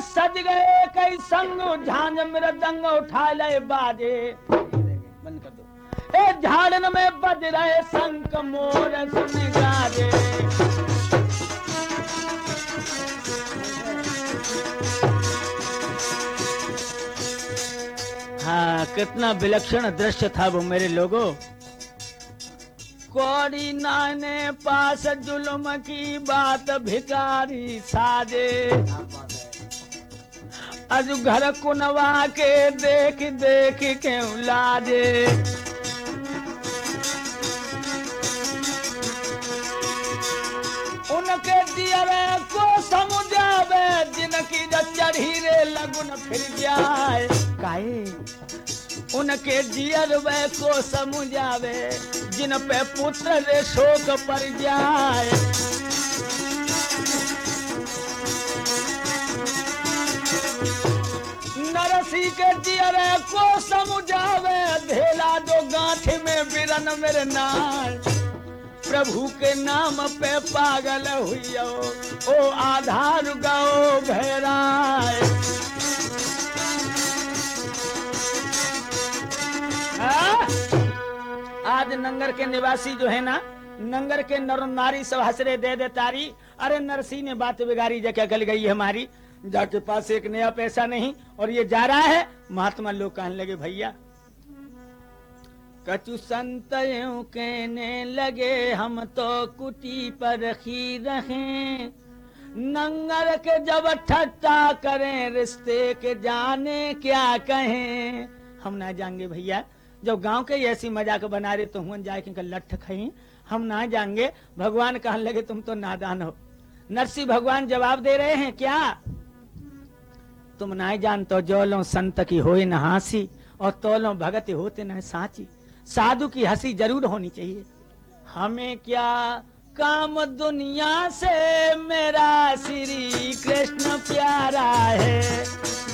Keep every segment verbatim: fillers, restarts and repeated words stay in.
सज गए कई संग झांझ मृदंग उठा ले बाजे। बंद कर दो। ए झाड़न में बज रहे शंख मोर सुन गाजे। हाँ, कितना विलक्षण दृश्य था वो मेरे लोगों। कौड़ी नाने पास जुल्म की बात भिखारी साजे। अजू घर कुनवा के देख देख के लाजे। उनके दियरे को समुझावे जिनकी चढ़ी रे लगुन फिर जाए। काहे उनके जियरवे को समुझावे जिन पे पुत्र रे शोक पर जाए। नरसी के जियरे को समुझावे धेला जो गांठ में बिरन मेरे नाय। प्रभु के नाम पे पागल हुई ओ आधार गाओ भैराय। आज नंगर के निवासी जो है ना, नंगर के नर नारी सब हसरे दे दे तारी। अरे नरसी ने बात बिगाड़ी जगह गल गई हमारी, जाके पास एक नया पैसा नहीं और ये जा रहा है। महात्मा लोग कहने लगे भैया कछु संत यूं कहने लगे हम तो कुटी पर रखी रहे। नंगर के जब ठट्टा करें रिश्ते के जाने क्या कहें। हम ना जाएंगे भैया, जब गांव के ऐसी मजाक बना रहे तो हुन जाए कि लठ खाई, हम ना जाएंगे। भगवान कहने लगे तुम तो नादान हो। नरसी भगवान जवाब दे रहे हैं क्या, तुम ना जानते जो लो संत की होए न हासी और तोलो भगत होते न साची। साधु की हंसी जरूर होनी चाहिए। हमें क्या काम दुनिया से मेरा श्री कृष्ण प्यारा है।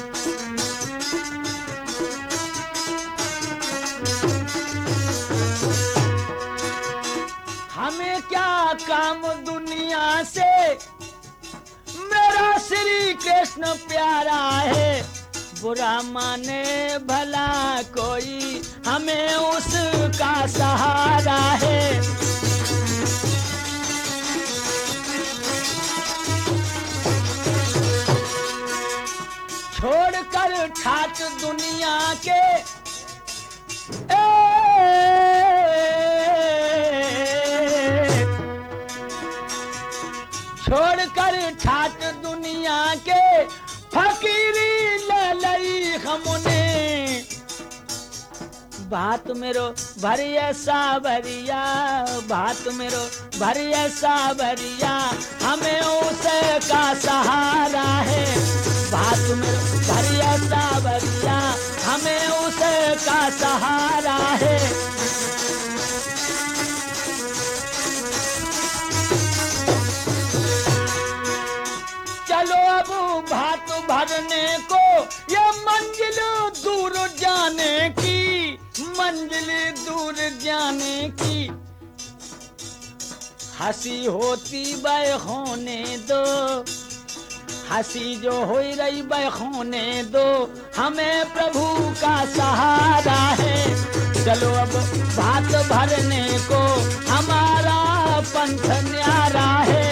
हमें क्या काम दुनिया से मेरा श्री कृष्ण प्यारा है। बुरा माने भला कोई हमें उसका सहारा है। छोड़कर ठाट दुनिया के ए, छोड़कर ठाट दुनिया के फकीरी ले लई हमने। बात मेरो भरिया सावरिया, बात मेरो भरिया सावरिया हमें उसका सहारा है। बात मेरो भरिया सावरिया हमें उसका सहारा है। चलो अब भात भरने को ये मंजिल दूर जाने की, मंजिल दूर जाने की। हंसी होती बै होने दो, हंसी जो हो रही बै होने दो। हमें प्रभु का सहारा है। चलो अब भात भरने को हमारा पंथ न्यारा है।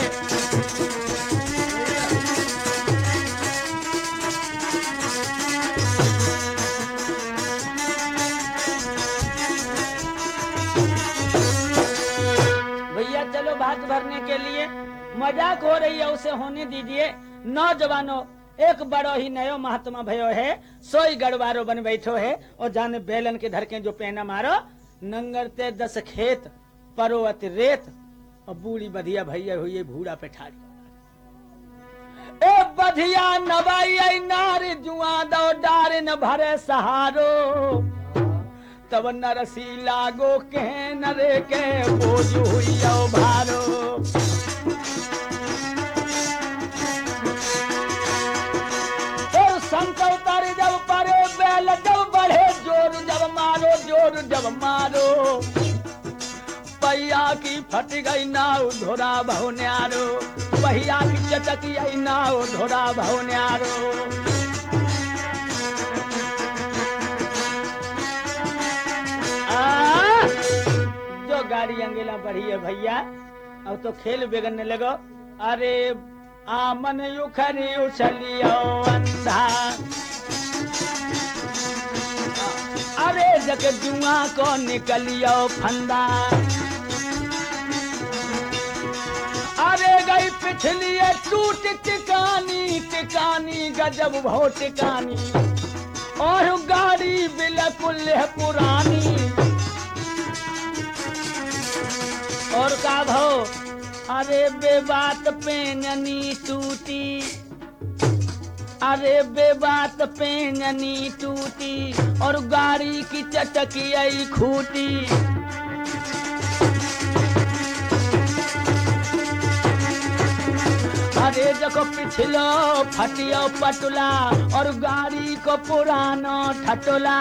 चलो भात भरने के लिए मजाक हो रही है, उसे होने दीजिए। नौजवानों एक बड़ो ही नयो महात्मा भयो है, सोई गड़वारो बन बैठो है और जाने बेलन के धरके जो पेना मारो। नंगरते दस खेत परोवत रेत और बूढ़ी बधिया भैया हुई भूड़ा पे ठाड़ी। ए बधिया नवाई नार जुआ दो डार न भरे सहारो। तब नरसी लागो के नरे के बोझ हुई भारो। और संत उतारे जब परे बैल जब बढ़े जोर जब मारो जोर जब मारो। पहिया की फट गई नाव धोरा बहु न्यारो, पहिया की चटकी आई नाव धोरा बहु न्यारो। बढ़ी है भैया, अब तो खेल बिगड़ने लगो। अरे आमन युखरी उछलियो अंधा, अरे जग जुआ को निकलियो फंदा, अरे गई पिछली टूट टिकानी, टिकानी गजब भो टिकानी, और गाड़ी बिल्कुल है पुरानी। और का भो, अरे बेबात पेंजनी टूटी, अरे बेबात पेंजनी टूटी, और गाड़ी की चटकी आई खूटी। अरे जको पिछलो फटियो पटुला, और गाड़ी को पुरानो ठटोला।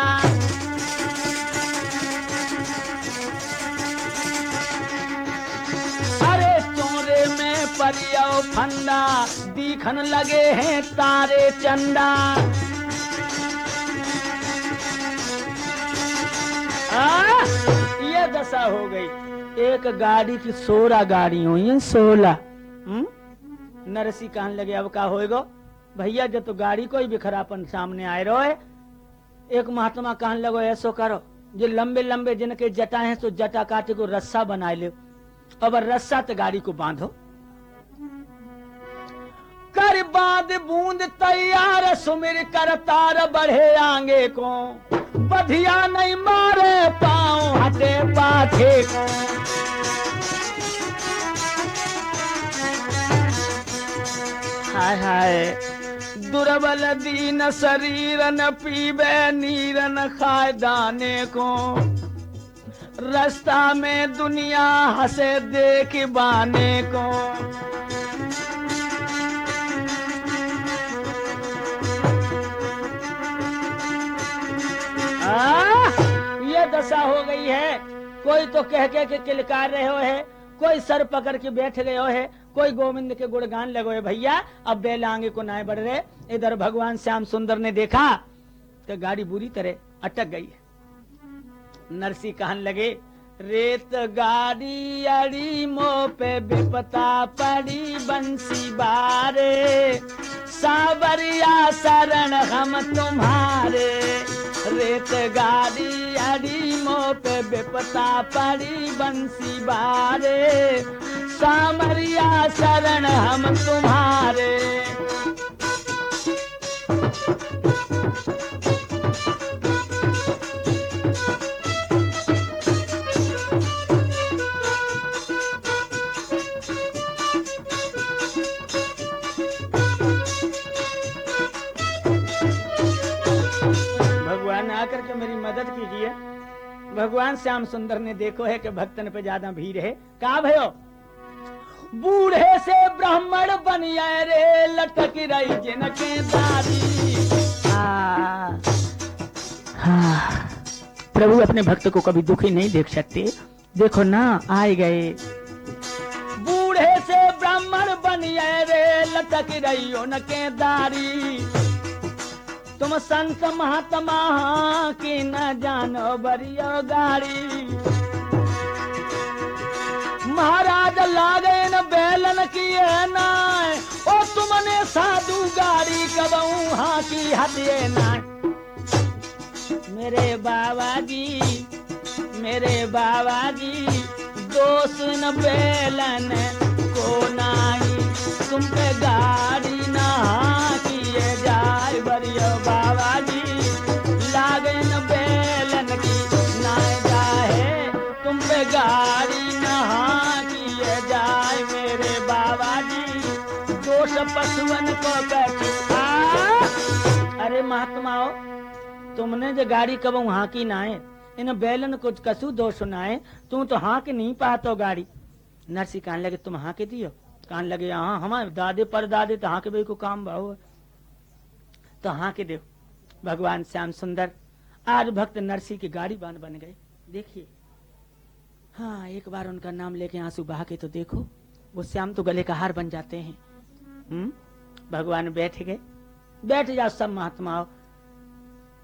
अरे चोरे में परियो फंदा, दिखन लगे हैं तारे चंदा। आ, ये दशा हो गई। एक गाड़ी की सोलह गाड़ी हुई है, सोलह। नरसी कहने लगे अब का होएगो भैया, जब तो गाड़ी कोई भी खरापन सामने आए रहो है। एक महात्मा कहने लगो ऐसो करो, जो लंबे लंबे जिनके जटा हैं तो जटा काटे को रस्सा बना ले, अब रस्सा तो गाड़ी को बांधो। कर बांध बूंद तैयार, सुमिर कर तार बढ़े आगे को, बधिया नहीं मारे पाँव हटे पाछे को। हाय हाय दुर्बल दीन शरीर न पीबे नीर न खाए दाने को, रास्ता में दुनिया हंसे देख बाने को। आ, ये दशा हो गई है। कोई तो कह के के किलकार रहे हो है, कोई सर पकड़ के बैठ गए हो है, कोई गोविंद के गुणगान लगे है। भैया अब बैल आगे को नाए बढ़ रहे। इधर भगवान श्याम सुंदर ने देखा तो गाड़ी बुरी तरह अटक गई है। नरसी कहन लगे रेत गाड़ी अड़ी मो पे विपता पड़ी बंसी बारे, सावरिया शरण हम तुम्हारे। रेत गाड़ी अड़ी मो पे विपता पड़ी बंसी बारे, सामरिया शरण हम तुम्हारे। भगवान आकर के मेरी मदद कीजिए। भगवान श्याम सुंदर ने देखो है कि भक्तन पे ज्यादा भीड़ है। का भयो बूढ़े से ब्राह्मण बनिया रे, लटक रही जिनके दादी। हाँ, हाँ, प्रभु अपने भक्त को कभी दुखी नहीं देख सकते। देखो ना आए गए। बूढ़े से ब्राह्मण बनिया रे, लटक रही उनके दारी। तुम संत महात्मा की न जानो बरियो गाड़ी। महाराज लागे न बैलन किए ना, ओ तुमने साधु गाड़ी कबऊ हाँ की हटिए ना। मेरे बाबा जी, मेरे बाबा जी, दोष न बैलन को नाई, तुम पे गाड़ी ना हाँ किए जाए बरियो बाबा जी। लागे न बैलन की नाए जाए, तुम पे गाड़ी नहा किए जाए मेरे बाबा जी। दोष पशुअन को कछु। अरे महात्माओ, तुमने जो गाड़ी कब वहां की नाए, इन बैलन को कसू दोष नाए, तू तो हाँ के नहीं पातो गाड़ी। नरसी कहने लगे तुम हाँ के दियो। कहने लगे हाँ, हमारे दादे पर दादे तो हाँ के भाई को काम भाव तो हाँ के दो। भगवान श्याम सुंदर आज भक्त नरसी की गाड़ी बान बन गए। देखिए हाँ, एक बार उनका नाम लेके आंसू बहा के तो देखो, वो श्याम तो गले का हार बन जाते हैं। हम्म, भगवान बैठ गए। बैठ जाओ सब महात्माओं,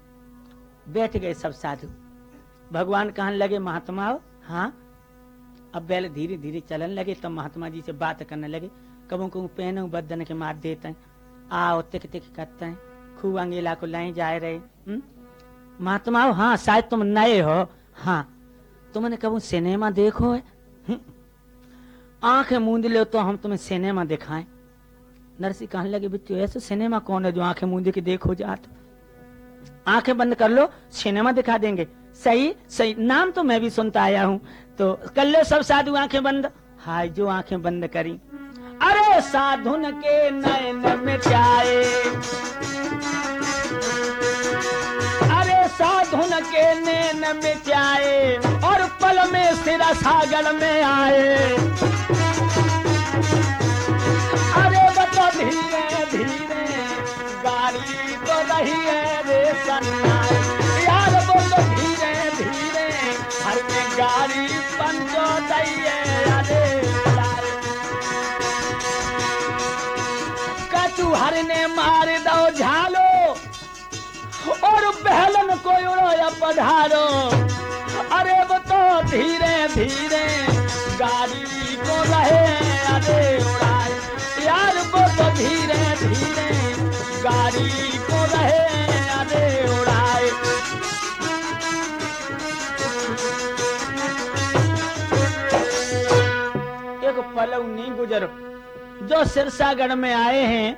बैठ गए सब साधु। भगवान कहने लगे महात्माओं, हाँ अब बैल धीरे धीरे चलन लगे, तब महात्मा जी से बात करने लगे। कबू कबू पहनू बदन के मार देते हैं, आओ तिक तिक करते हैं, खूब अंगेला को लाए जा रहे। हुँ? महात्मा हाँ शायद तुम नए हो, हाँ तुमने कबू सिनेमा देखो है? आंखें मूंद लो तो हम तुम्हें सिनेमा दिखाएं। नरसी कहने लगे बच्चों ऐसे सिनेमा कौन है जो आंखें मूंद के देखो जात? आंखें बंद कर लो सिनेमा दिखा देंगे। सही सही, नाम तो मैं भी सुनता आया हूँ, तो कर लो सब साधु आंखें बंद। हाय जो आंखें बंद करी, अरे साधुन के नयन में जाए, अरे साधुन के नैन में जाए और पल में सिरा सागर में आए। अरे बता धीरे धीरे गाड़ी तो रही है रे सन्नाई, यार बोलो धीरे धीरे हर में गाड़ी पंचो दैये। अरे कचू हर ने मार दो झालो और बहलन को उड़ो पधारो। अरे वो तो धीरे धीरे गाड़ी को रहे अरे उड़ाए, यार वो तो धीरे धीरे गाड़ी को रहे अरे उड़ाए। एक पल नहीं गुजर, जो सिरसागढ़ में आए हैं,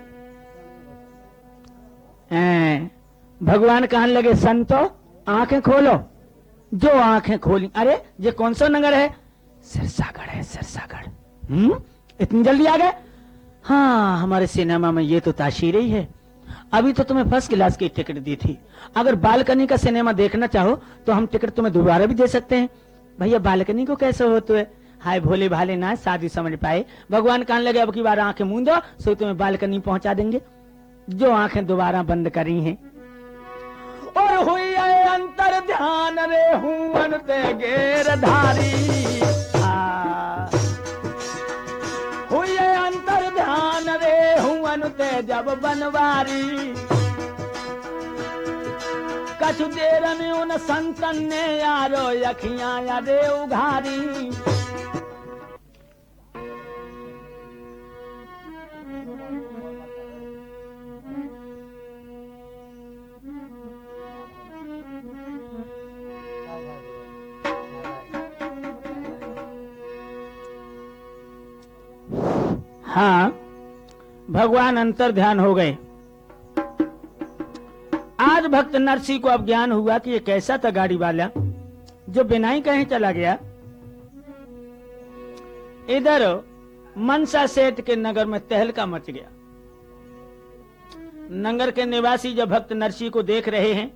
हैं भगवान कहने लगे संतो आंखें खोलो। जो आंखें खोली, अरे ये कौन सा नगर है? सिरसागढ़ है, सिरसागढ़। हम्म इतनी जल्दी आ गए? हाँ हमारे सिनेमा में ये तो ताशीर ही है। अभी तो तुम्हें फर्स्ट क्लास की टिकट दी थी, अगर बालकनी का सिनेमा देखना चाहो तो हम टिकट तुम्हें दोबारा भी दे सकते हैं। भैया बालकनी को कैसे होते है? हाय भोले भाले ना शादी समझ पाए। भगवान कहने लगे अब की बार आंखें मूंदो सो तुम्हें बालकनी पहुंचा देंगे। जो आंखें दोबारा बंद करी हैं और हुई अंतर ध्यान रे हूं ते गेरधारी, हुई अंतर ध्यान रे हूं ते जब बनवारी। कछु देर में उन संतन ने यारो अखियां यादे उघारी। हाँ भगवान अंतर ध्यान हो गए। आज भक्त नरसी को अब ज्ञान हुआ कि ये कैसा था गाड़ी वाला जो बिना ही कहीं चला गया। इधर मनसा सेठ के नगर में तहलका मच गया। नगर के निवासी जब भक्त नरसी को देख रहे हैं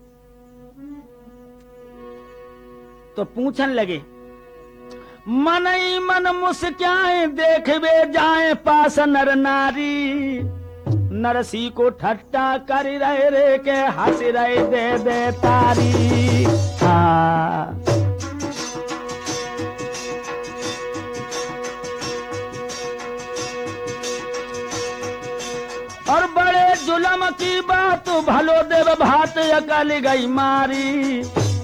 तो पूछने लगे, मन ही मन मुस्काए देखबे जाए पास नर नारी। नरसी को ठट्टा कर रहे रे के हंस रहे दे दे तारी। हाँ और बड़े जुलम की बात भलो देव भात अकल गई मारी।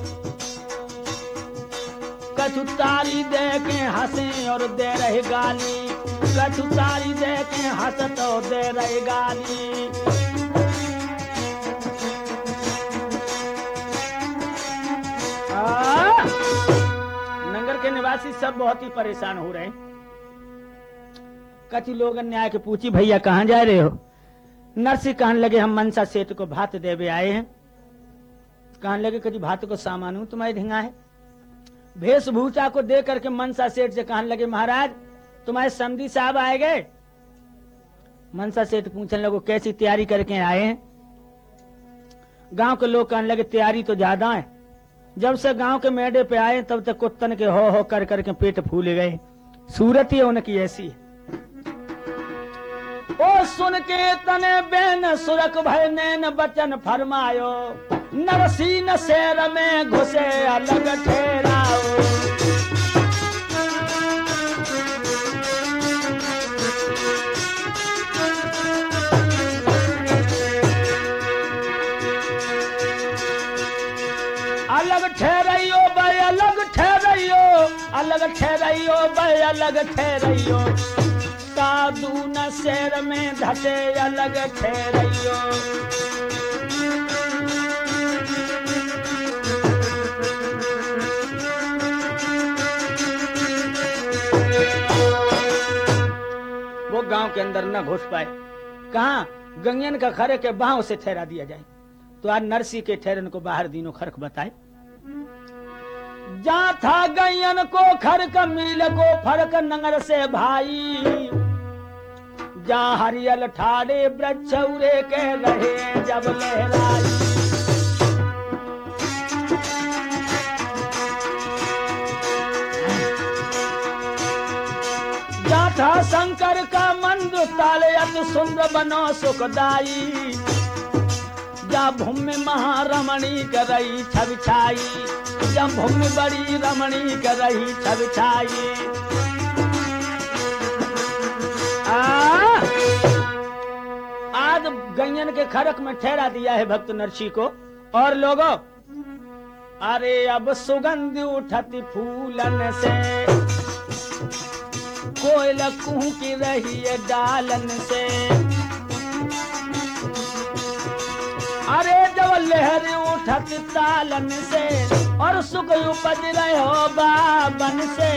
कछु तारी दे के हंसे और दे रहे गाली, कछु तारी दे के हंस तो दे रहे गाली। नगर के निवासी सब बहुत ही परेशान हो रहे। कछु लोग ने आके पूछी भैया कहाँ जा रहे हो? नरसी कहने लगे हम मनसा सेठ को भात देवे आए हैं। कहने लगे कभी भात को सामान हूं तुम्हारे ढिंगा है। वेशभूषा को देख करके मनसा सेठ से कहने लगे महाराज तुम्हारे समधी साहब आए गए। मनसा सेठ पूछने लगे कैसी तैयारी करके आए हैं? गांव के लोग कहने लगे तैयारी तो ज्यादा है। जब से गांव के मेढ़े पे आए तब तक कुत्तन के हो हो कर करके पेट फूले गए। सूरत ही उनकी ऐसी है। ओ सुन के तने बेन सुरक भय नैन बचन फरमायो। नरसीन शहर में घुसे अलग ठहराओ। अलग ठहराइयो भाई अलग ठहराइयो, अलग ठहरियो बे अलग ठहरियो, साधु न शहर में धटे अलग ठहरियो। वो गांव के अंदर न घुस पाए। कहा गंगन का खरे के बाहों से ठहरा दिया जाए। तो आज नरसी के ठहरन को बाहर दीनों खरक बताए। जा था गयन को खरक मील को फरक नंगर से भाई, जा हरियल ठाड़े वृक्ष उरे के रहे जब लहराई। जा था शंकर का मंद ताले अत सुंदर बनो सुखदाई, जा भूमि महारमणी कर रही छवि छाई, जब भूमि बड़ी रमणी कर रही छवि छाई। आज गयन के खरक में ठहरा दिया है भक्त नरसी को। और लोगों, अरे अब सुगंध उठती फूलन से, कोयल कुहू की रही है डालन से। अरे जब लहर उठत तालन से, और सुख उपज रहे हो बाबन से।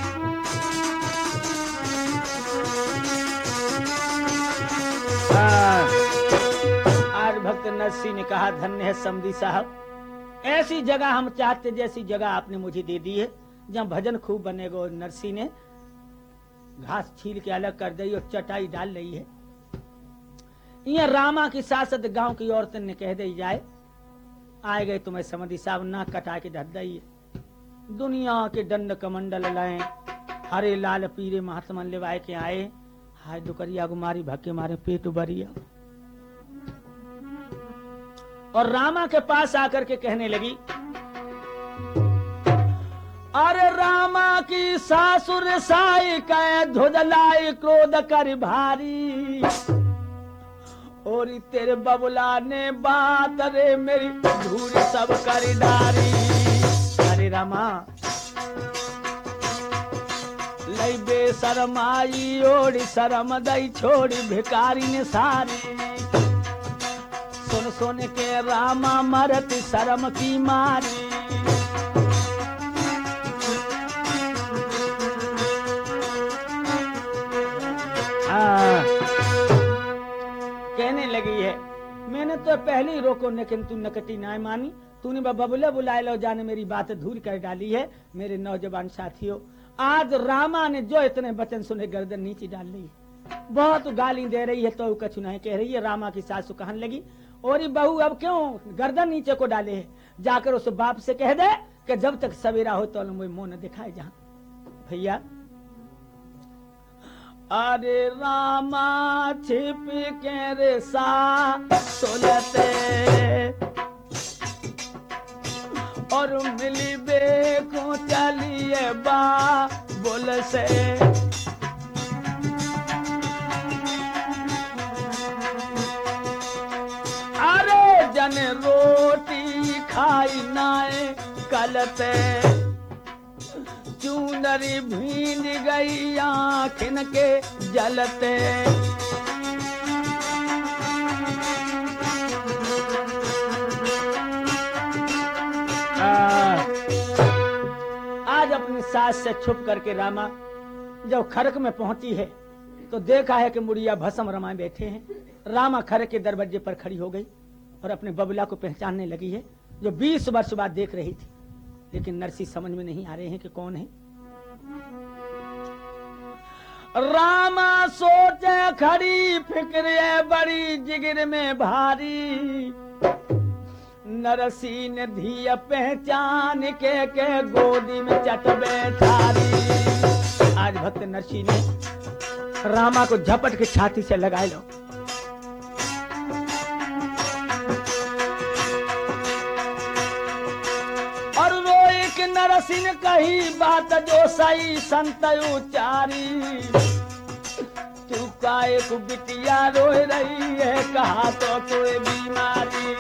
आज भक्त नरसी ने कहा धन्य है समधी साहब, ऐसी जगह हम चाहते जैसी जगह आपने मुझे दे दी है, जहाँ भजन खूब बनेगा। और नरसी ने घास छील के अलग कर दी और चटाई डाल रही है। ये रामा की सासत गांव की औरतन ने कह दी जाए, आए गए तुम्हें समधी साहब ना कटा के धर दई। दुनिया के दंड कमंडल लाए, हरे लाल पीरे महात्मा लेवाए के आए। हाय दुकरिया गुमारी भक्के मारे पेट उबरिया। और रामा के पास आकर के कहने लगी, अरे रामा की सासुर साई कै धुदलाई क्रोध कर भारी, और तेरे बबुला ने बात रे मेरी धूल सब कर डारी। अरे रामा लई बेशरमाई ओढ़ी शरम दई छोड़ी भिकारी ने सारी, सुन सुन के रामा मरत शरम की मारी। हाँ कहने लगी है, मैंने तो पहले ही रोको लेकिन तू नकटी ना मानी। तूने बबुला बुलाए लो जाने मेरी बात धूल कर डाली है। मेरे नौजवान साथियों, आज रामा ने जो इतने वचन सुने गर्दन नीचे डाल ली है। बहुत गाली दे रही है तो कछु नहीं कह रही है। रामा की सासू कहने लगी, और बहू अब क्यों गर्दन नीचे को डाले है, जाकर उस बाप से कह दे कि जब तक सवेरा हो तो मुझे मुंह न दिखाए। जहां भैया अरे रामा छिप के रे सा सोलते, और मिली बेको चलिए बा बोल से। अरे जन रोटी खाई नाए कलते, चूनरी भींज गई आँखिन के जलते। आज अपनी सास से छुप करके रामा जब खरक में पहुंची है तो देखा है कि मुड़िया भस्म रमाए बैठे हैं। रामा खरक के दरवाजे पर खड़ी हो गई और अपने बबुला को पहचानने लगी है, जो बीस वर्ष बाद देख रही थी। लेकिन नरसी समझ में नहीं आ रहे हैं कि कौन है। रामा सोचे खड़ी फिक्र बड़ी जिगर में भारी, नरसी ने धिया पहचान के के गोदी में चट बैठारी। आज भक्त नरसी ने रामा को झपट के छाती से लगाए लो। और रोए कि नरसी ने कही बात जो सही संत उचारी, तू काहे को बिटिया रो रही है, कहा तो कोई बीमारी।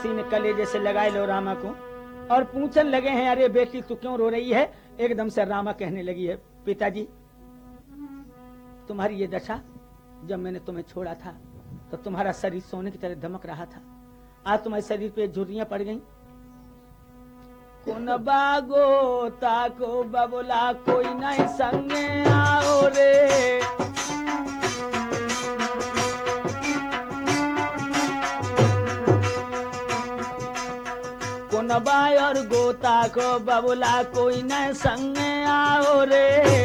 नरसिंह ने कलेजे से लगाए लो रामा को और पूछने लगे हैं, अरे बेटी तू क्यों रो रही है? एकदम से रामा कहने लगी है, पिताजी तुम्हारी ये दशा, जब मैंने तुम्हें छोड़ा था तो तुम्हारा शरीर सोने की तरह दमक रहा था, आज तुम्हारे शरीर पे झुर्रियां पड़ गई। कोन बागो ताको बबुला कोई नहीं संगे आओ रे, कोन बाय और गोता को बबुला कोई नहीं संगे आओ रे,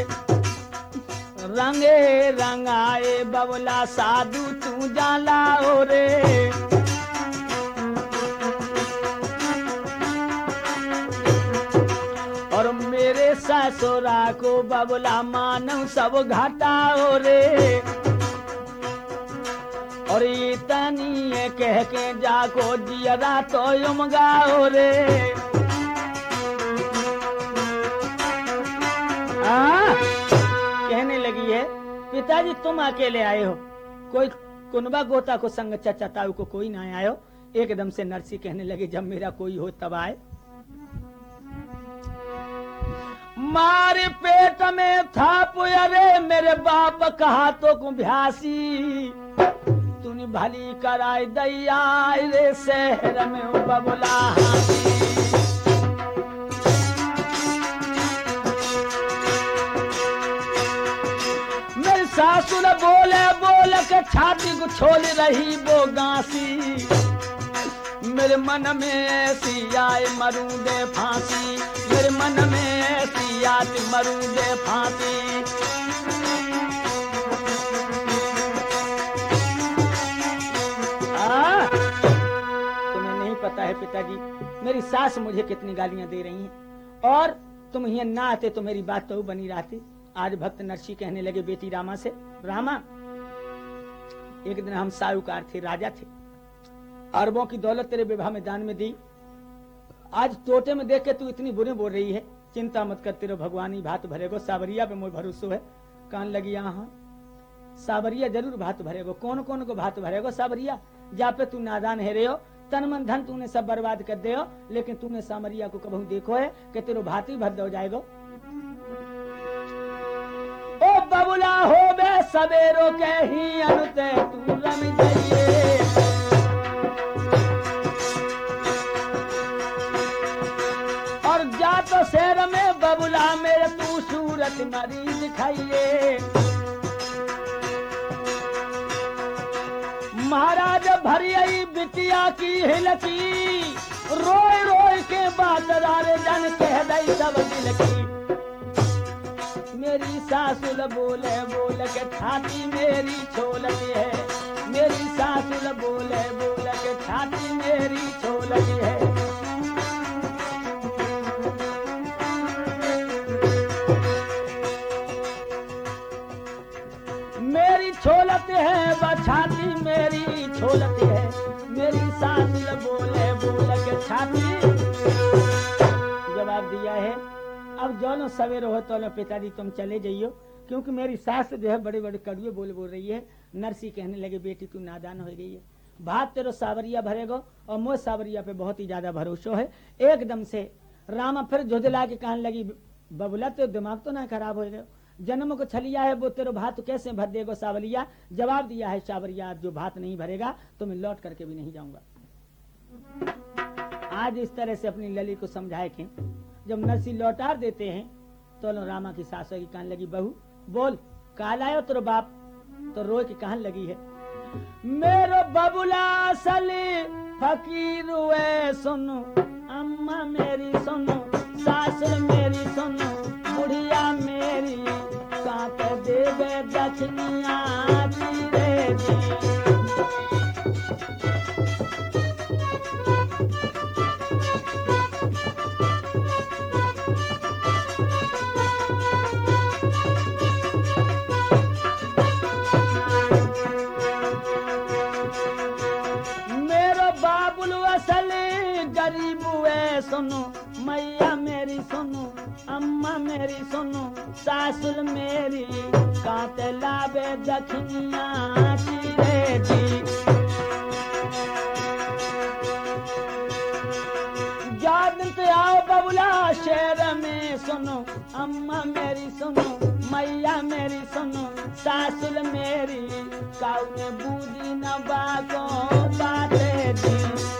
रंगे रंगाए बबुला साधु तू जालाओ रे। और मेरे ससुरा को बबुला मानव सब घाटाओ रे, और इतनी कह के जाको जियरा तो यमगाओ रे। आ? कहने लगी है, पिताजी तुम अकेले आए हो, कोई कुनबा गोता को संग चचा ताऊ को कोई ना आयो। एकदम से नरसी कहने लगे, जब मेरा कोई हो तब आए। मारे पेट में था पुयरे मेरे बाप कहा तो कुभ्यासी, तूने भली कराई दैया रे शहर में बबुला हाथी। मेरी सासुर बोले बोले के छाती को छोड़ रही वो गांसी, मेरे मन में ऐसी आए मरूं दे फांसी, मेरे मन में ऐसी आती मरूं दे फांसी। आ? तुम्हें नहीं पता है पिताजी, मेरी सास मुझे कितनी गालियां दे रही हैं, और तुम यहाँ ना आते तो मेरी बात तो बनी रहती। आज भक्त नरसी कहने लगे बेटी रामा से, रामा एक दिन हम साहूकार थे, राजा थे, अरबों की दौलत तेरे विवाह में दान में दी, आज टोटे में देख के तू इतनी बुरी बोल रही है, चिंता मत कर तेरे भगवानी भात भरेगो, सावरिया पे मोर भरोसो है। कान लगी यहाँ सावरिया जरूर भात भरेगो, कौन कौन को भात भरेगो सावरिया, जा पे तू नादान है रे हो, तन मन धन तूने सब बर्बाद कर दे हो, लेकिन तूने सामरिया को कभी देखो है कि तेरो भात ही भर दो जाएगो। ओ बबुला हो बे सवेरो के ही अनुते तू रम जाइए, और जा तो शहर में बबुला मेरे तू सूरत मरी दिखाइए। महाराज भरियई बिटिया की हिलकी, रोए रोए के बात रारे जन कह दई सब दिल की। मेरी सासुल बोले बोले के छाती मेरी छोलती है, मेरी सासुल बोले बोले के छाती मेरी छोलती है। मेरी छोलत है बछाती मेरी छोलत है, मेरी सासुल बोले बोले के छाती। जवाब दिया है, अब जो लो सवेरे हो तो लो पिताजी तुम चले जाइयो, क्योंकि मेरी सास जो है बड़े बड़े कड़ुए बोल बोल रही है। नरसी कहने लगे बेटी तू नादान हो गई है, भात तेरो सावरिया भरेगो और मोह सावरिया पे बहुत ही ज्यादा भरोसा है। एकदम से रामा फिर झुझला के कहने लगी, बबुला तो दिमाग तो ना खराब हो गया, जन्म को छलिया है वो तेरो भात कैसे भर देगो सावलिया। जवाब दिया है सावरिया जो भात नहीं भरेगा तो मैं लौट करके भी नहीं जाऊंगा। आज इस तरह से अपनी लली को समझाए कि जब नरसी लौटार देते हैं तो रामा की सास की कहने लगी, बहू बोल काल आयो तेरो बाप, तो रोए की कहने लगी है, मेरो बबुला सली फकीर हुए सुनो, अम्मा मेरी सुनो, सासुर मेरी सुनो, बुढ़िया मेरी काट देवे दक्षिणिया रे जी। सुनो मैया मेरी सुनो, अम्मा मेरी सुनो, सासुर मेरी काट लावे दक्षिणिया रे जी। शेर में सुनो अम्मा मेरी सुनो मैया मेरी सुनो सासुल मेरी काउने बूदी न बागो बाते दी।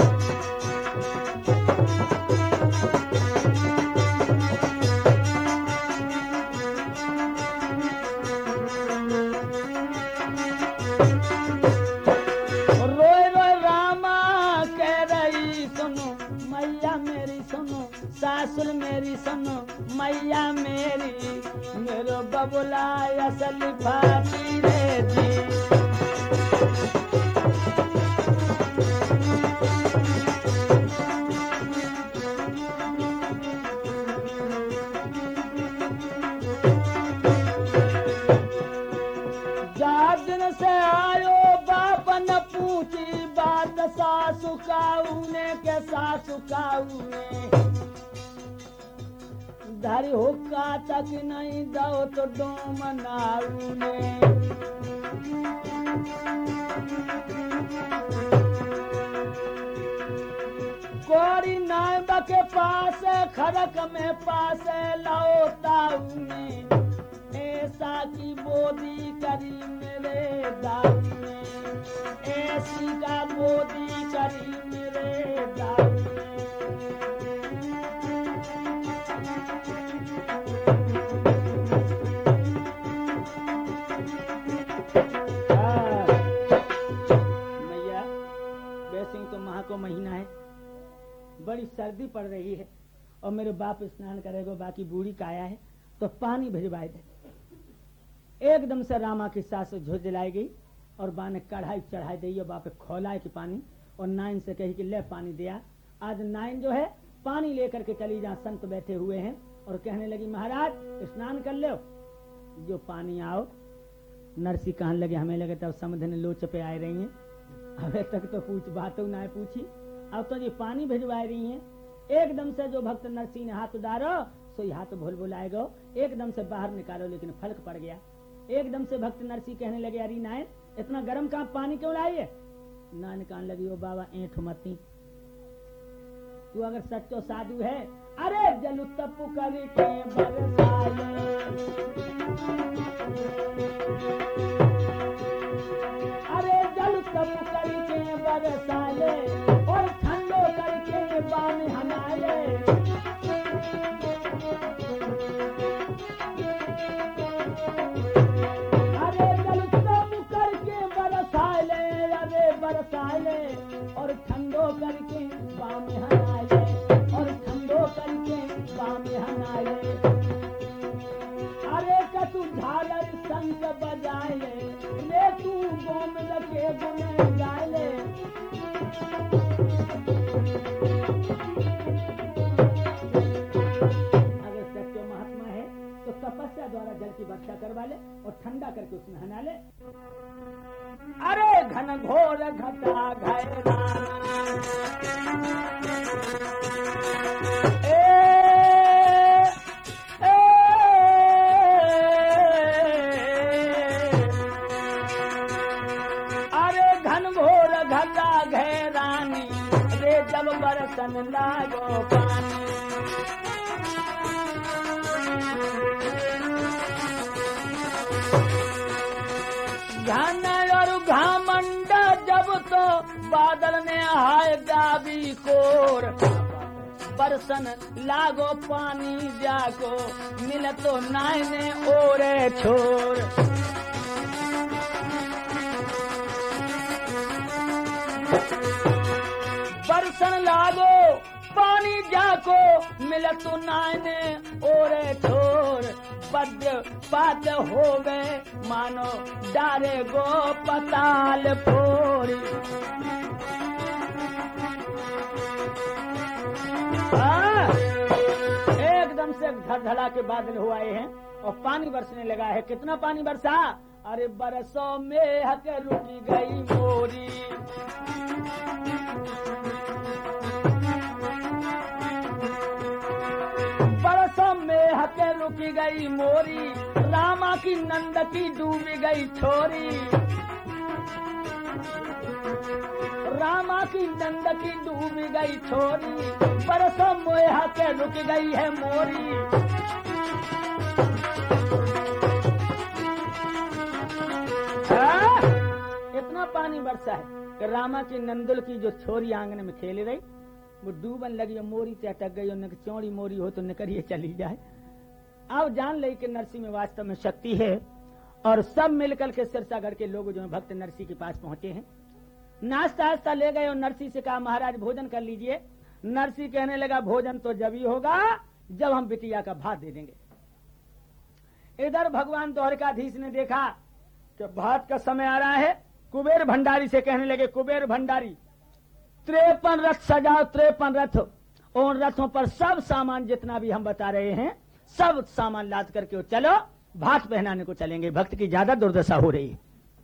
सासुल मेरी सुनो मैया मेरी मेरो बबुला असल भाभी रे जी। चार दिन से आयो बाप न पूछी बात सासु काऊ ने के सासु काऊ ने धारी हुक्का तक नहीं दो तो डोम नाऊ ने। कोरी नायब के पास खड़क में पास लाओ ताऊ ने ऐसा की बोदी करी मेरे दाऊ ने ऐसी का बोदी करी मेरे दाऊ ने। को महीना है, बड़ी सर्दी पड़ रही है और मेरे बाप स्नान करेगा बाकी बूढ़ी काया है तो पानी भिजवाए दे। एकदम से रामा की सास झोल दिलाई गई और बा ने कढ़ाई चढ़ाई दी और बाप खोलाए की पानी और नाइन से कही कि ले पानी दिया। आज नाइन जो है पानी लेकर के चली जहाँ संत बैठे हुए हैं और कहने लगी महाराज स्नान कर लो जो पानी आओ। नरसी कहने लगे हमें लगे तब समझने लोच पे आ रही हैं अबे तक तो पूछ बात ना पूछी अब तो ये पानी भिजवा रही हैं। एकदम से जो भक्त नरसी ने हाथ उदारो सो ये हाथ भूल भुलाएगा एकदम से बाहर निकालो लेकिन फर्क पड़ गया। एकदम से भक्त नरसी कहने लगे अरे नायन इतना गर्म कहाँ पानी क्यों लाई है। नायन कहने लगी ओ बाबा ऐठ मती तू अगर सच्चो साधु है अरे जल तप करके बरसाए अरे जल तप करके बरसाए और ठंडो करके पानी हमारे अरे जल तप करके बरसाए अरे बरसाए और ठंडो करके पानी हमारे और ठंडो करके पानी हमारे अरे कतु झालर संग बजाए ले तू गोम लगे गुने गाले अगर सत्य महात्मा है तो तपस्या द्वारा जल की वर्षा करवा ले और ठंडा करके उसमें नहा ले। अरे घन घोर घटा घैरा बरसन लागो पानी घन और घमंड जब तो बादल में आए गावी कोर बरसन लागो पानी जाको मिल तो नायने ओरे छोर बरसन लागो पानी जाको मिल तो नायने ओरे छोर पद पात हो गए मानो डारे गो पताल फोरी एकदम से धड़धड़ा के बादल हो आए हैं और पानी बरसने लगा है। कितना पानी बरसा अरे बरसों में हक रुकी गई मोरी बरसों में हके रुकी गई मोरी रामा की नंद की डूबी गई छोरी रामा की नंद की डूब गई छोरी, बरसों मोहा के रुक गई है मोरी। हाँ? इतना पानी बरसा है कि रामा की नंदुल की जो छोरी आंगन में खेल रही वो डूबन लगी, मोरी से अटक गई और चौड़ी मोरी हो तो निकरिए चली जाए। अब जान ली कि नरसी में वास्तव में शक्ति है। और सब मिलकर के सिरसागढ़ के लोग जो है भक्त नरसी के पास पहुंचे हैं। नाश्ता आस्ता ले गए और नरसी से कहा महाराज भोजन कर लीजिए। नरसी कहने लगा भोजन तो जब ही होगा जब हम बिटिया का भात दे देंगे। इधर भगवान द्वारकाधीश ने देखा कि भात का समय आ रहा है। कुबेर भंडारी से कहने लगे कुबेर भंडारी त्रेपन रथ सजाओ, त्रेपन रथ, और रथों पर सब सामान जितना भी हम बता रहे हैं सब सामान लाद करके चलो भात पहनाने को चलेंगे। भक्त की ज्यादा दुर्दशा हो रही है।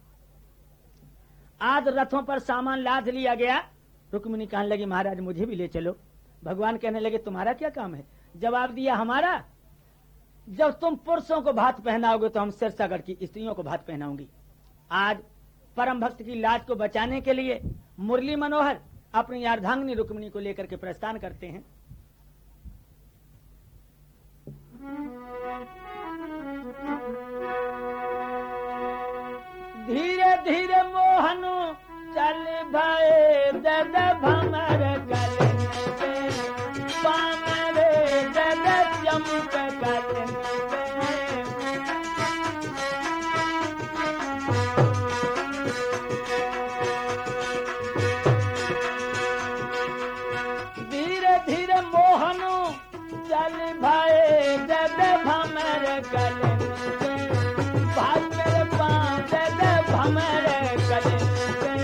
आज रथों पर सामान लाद लिया गया। रुक्मिणी कहने लगी महाराज मुझे भी ले चलो। भगवान कहने लगे तुम्हारा क्या काम है? जवाब दिया हमारा, जब तुम पुरुषों को भात पहनाओगे तो हम सिरसागढ़ की स्त्रियों को भात पहनाऊंगी। आज परम भक्त की लाज को बचाने के लिए मुरली मनोहर अपनी अर्धांगिनी रुक्मिणी को लेकर के प्रस्थान करते हैं। धीरे धीरे मोहनु चल भाई दद भमर कलन पे, पामरे दद चमक कलन पे। धीरे धीरे मोहनु चल भाई दद भमर कलन पे, भाई मेरे पाँव दद भमर कलन पे।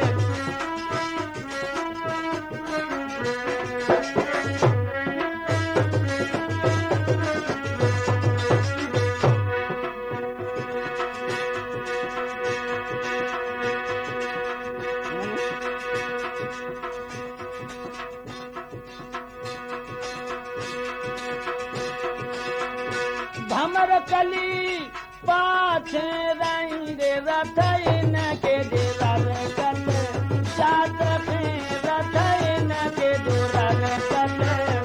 भमर कली पाछे रही रे रथ इन के देवर कल, सात में रथ इन के देवर कल।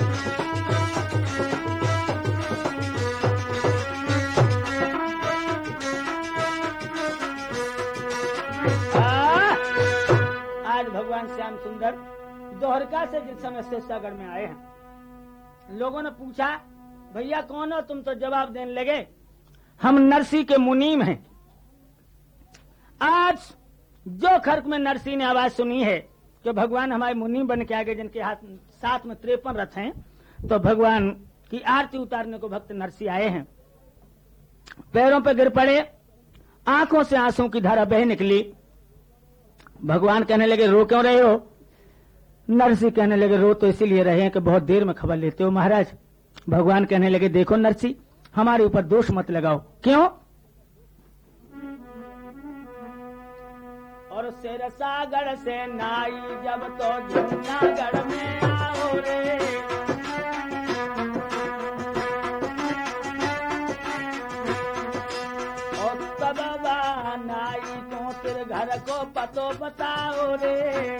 आज भगवान श्याम सुंदर द्वारका से जिस समय सिरसागढ़ में आए हैं, लोगों ने पूछा भैया कौन हो तुम? तो जवाब देने लगे हम नरसी के मुनीम हैं। आज जो खर्क में नरसी ने आवाज सुनी है कि भगवान हमारे मुनीम बन के आ गए, जिनके हाथ साथ में त्रेपन रथ हैं, तो भगवान की आरती उतारने को भक्त नरसी आए हैं। पैरों पर गिर पड़े, आंखों से आंसू की धारा बह निकली। भगवान कहने लगे रो क्यों रहे हो? नरसी कहने लगे रो तो इसीलिए रहे हैं कि बहुत देर में खबर लेते हो महाराज। भगवान कहने लगे देखो नरसी हमारे ऊपर दोष मत लगाओ। क्यों? और सिरसागढ़ से नाई जब तो जूनागढ़ में आओ रे, और तब नाई तो तेरे घर को पतो बताओ रे।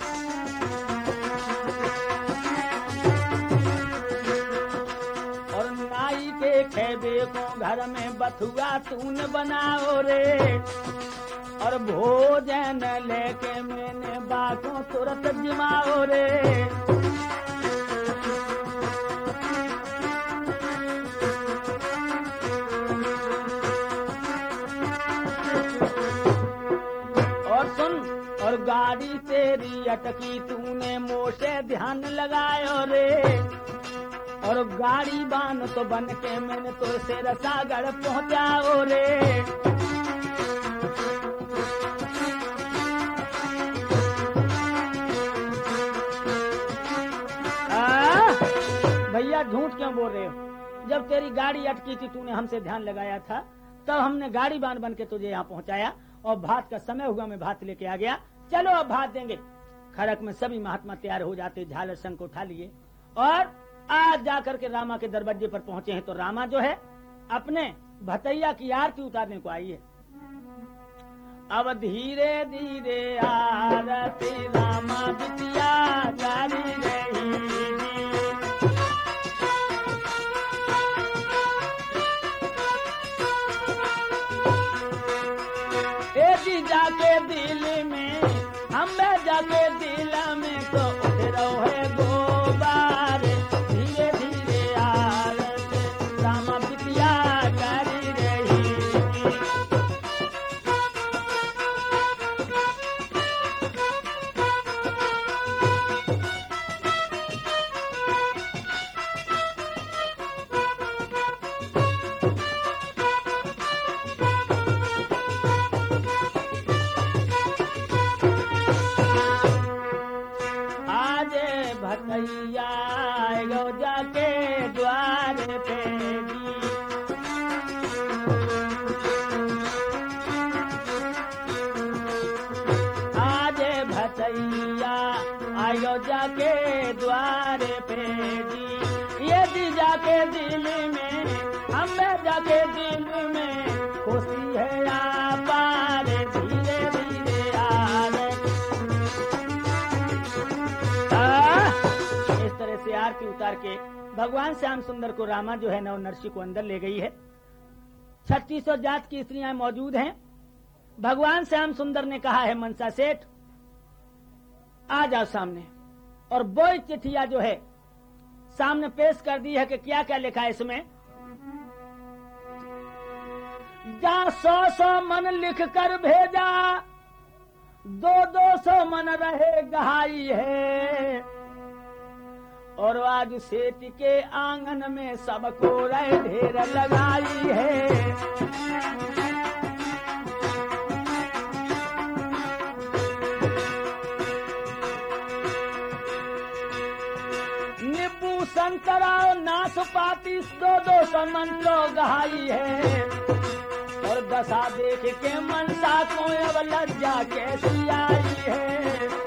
खेबे को घर में बथुआ तून बनाओ रे, और भोजन लेके मैंने बातों तुरंत जिमाओ रे। और सुन, और गाड़ी तेरी अटकी तूने मोसे ध्यान लगायो रे, और गाड़ी बान तो बन के मैंने तो सिरसागढ़ पहुंचाओ रे। भैया झूठ क्यों बोल रहे हो? जब तेरी गाड़ी अटकी थी तूने हमसे ध्यान लगाया था, तब हमने गाड़ी बान बन के तुझे यहाँ पहुंचाया, और भात का समय हुआ मैं भात लेके आ गया। चलो अब भात देंगे। खरक में सभी महात्मा तैयार हो जाते, झालर शंख उठा लिए, और आज जाकर के रामा के दरवाजे पर पहुंचे हैं। तो रामा जो है अपने भतैया की आरती उतारने को आई है। अब धीरे धीरे आरती रामा बिटिया करी रही। एदी जाके दिल में अम्बे जाके दिल में तो उठ रहे गोबार धीरे धीरे आरती रामा बिटिया करी रही। भतैया गो जाके द्वार पे जी आज भतैया आयो जाके द्वार पे जी। ये दी जाके दिल में हमें जाके दिल में खुशी है आपार धीरे धीरे आरे। इस तरह से आरती उतार के भगवान श्याम सुंदर को रामा जो है नव नरसी को अंदर ले गई है। छत्तीसों जात की स्त्रियां मौजूद हैं। भगवान श्याम सुंदर ने कहा है मनसा सेठ आ जाओ सामने, और वो चिट्ठिया जो है सामने पेश कर दी है कि क्या क्या लिखा है इसमें। जा सौ सौ मन लिख कर भेजा, दो दो सौ मन रहे गहाई है, और आज सेठ के आंगन में सबको रह ढेर लगाई है। नींबू संतरा नाशपाती दो दो सौ मन तो गहाई है, और दशा देख के मनसा को अब लज्जा कैसी आई है।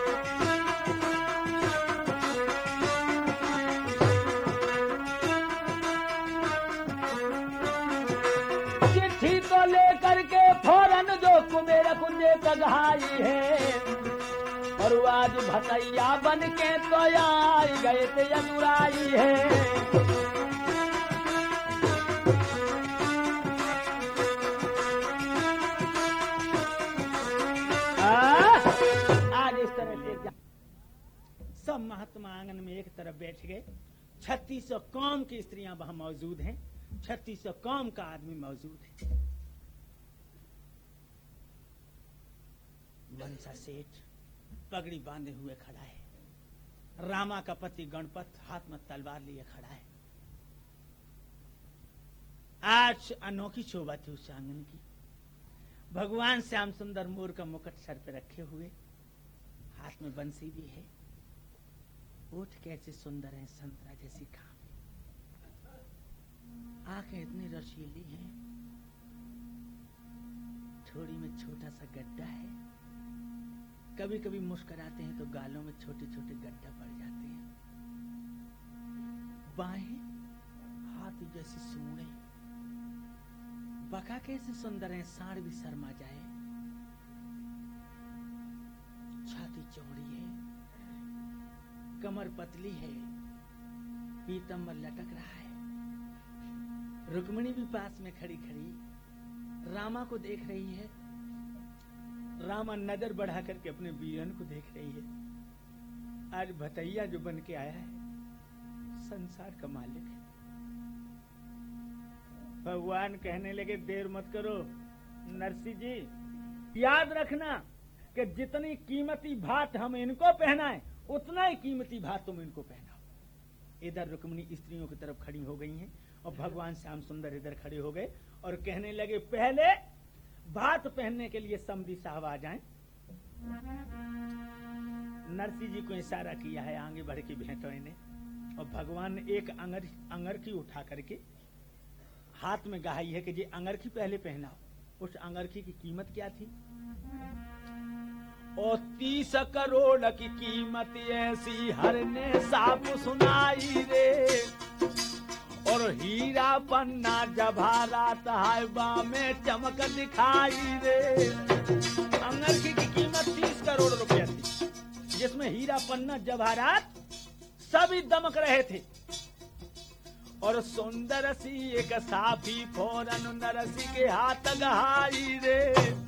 लेकर के फौरन जो कुबेर कुंजे कघाई है, और आज भतैया बन के तो आई गए थे अनुराई है। आज इस तरह से सब महात्मा आंगन में एक तरफ बैठ गए। छत्तीस सौ कौम की स्त्रियां वहां मौजूद हैं, छत्तीस सौ कौम का आदमी मौजूद है। मनसा सेठ पगड़ी बांधे हुए खड़ा है। रामा का पति गणपत हाथ में तलवार लिए खड़ा है। आज अनोखी शोभा थी उस आंगन की। भगवान श्याम सुंदर मोर का मुकुट सर पे रखे हुए, हाथ में बंसी भी है। ओठ कैसे सुंदर है, संतरा जैसी खाम, आंखें इतनी रसीली हैं, थोड़ी में छोटा सा गड्ढा है। कभी कभी मुस्कुराते हैं तो गालों में छोटे छोटे गड्ढा पड़ जाते हैं। बाहें हाथी जैसी सूंडें, बका कैसे सुंदर है, साड़ भी शर्मा जाए। छाती चौड़ी है, कमर पतली है, पीतम्बर लटक रहा है। रुक्मिणी भी पास में खड़ी खड़ी रामा को देख रही है। रामा नजर बढ़ा करके अपने वीरन को देख रही है। आज भतैया जो बन के आया है संसार का मालिक है। भगवान कहने लगे देर मत करो नरसी जी, याद रखना कि जितनी कीमती भात हम इनको पहनाएं उतना ही कीमती भात तुम इनको पहनाओ। इधर रुक्मिणी स्त्रियों की तरफ खड़ी हो गई हैं और भगवान श्याम सुंदर इधर खड़े हो गए और कहने लगे पहले भात पहनने के लिए समधी साहब आ जाएं। नरसी जी को इशारा किया है आगे बढ़ के भेंटों ने, और भगवान ने एक अंगर अंगरखी उठा करके हाथ में गहाई है कि जी अंगरखी पहले पहनाओ। उस अंगरखी की कीमत क्या थी? और तीस करोड़ की कीमत ऐसी हर ने साफ सुनाई रे, और हीरा पन्ना जवाहरात हाइबा में चमक दिखाई रे। अंगरखी की कीमत तीस करोड़ रुपया थी, जिसमें हीरा पन्ना जवाहरात सभी दमक रहे थे। और सुंदर सी एक साफी फौरन नरसी के हाथ गहाई रे।